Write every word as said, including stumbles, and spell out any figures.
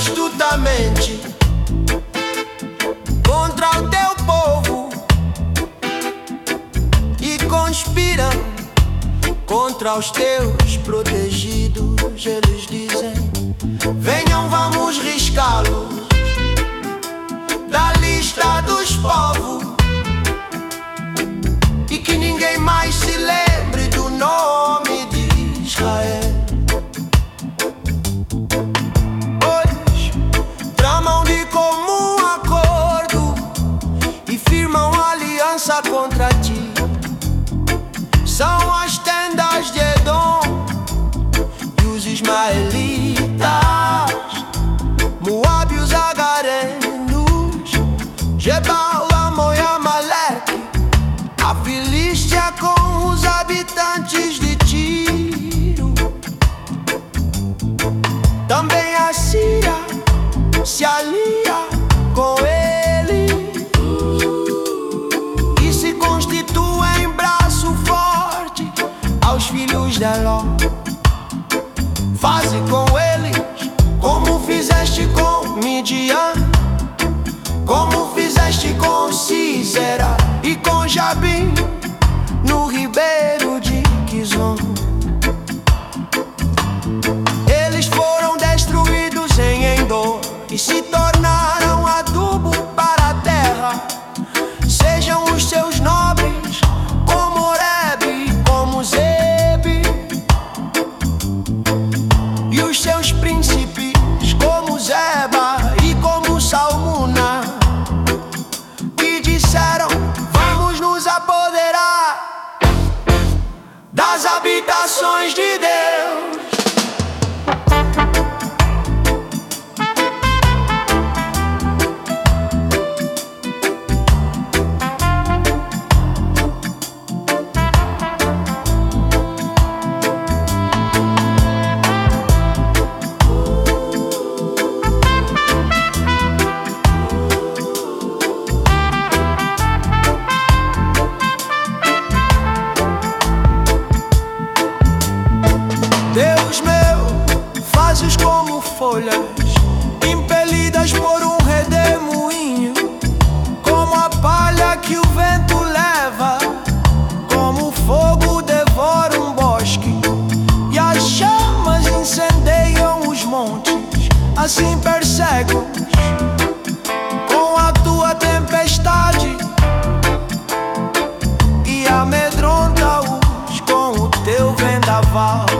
astutamente contra o teu povo e conspiram contra os teus protegidos. Eles dizem: venham, vamos riscá-los da lista dos povos, e que ninguém mais se lembre do nome de Israel. Pois tramam de comum acordo e firmam aliança contra ti. São as tendas de Edom e os ismaelitas, Moabe e os agarenos, Gebal, Amon e Amaleque, a Filístia com os habitantes de Tiro. Também a Síria se alia com ele e se constituem braço forte aos filhos de Eló. Faze com eles como fizeste com Midian, como fizeste com Sisera e com Jabim no ribeiro de Quizon. Eles foram destruídos em Endor e se tornaram adubo para a terra. Sejam os seus nobres como Oreb e como Zebe, e os seus príncipes como Zeba e como Salmuna, que disseram: vamos nos apoderar das habitações de Deus. Deus meu, fazes como folhas impelidas por um redemoinho, como a palha que o vento leva, como o fogo devora um bosque e as chamas incendeiam os montes. Assim persegue-os com a tua tempestade e amedronta-os com o teu vendaval.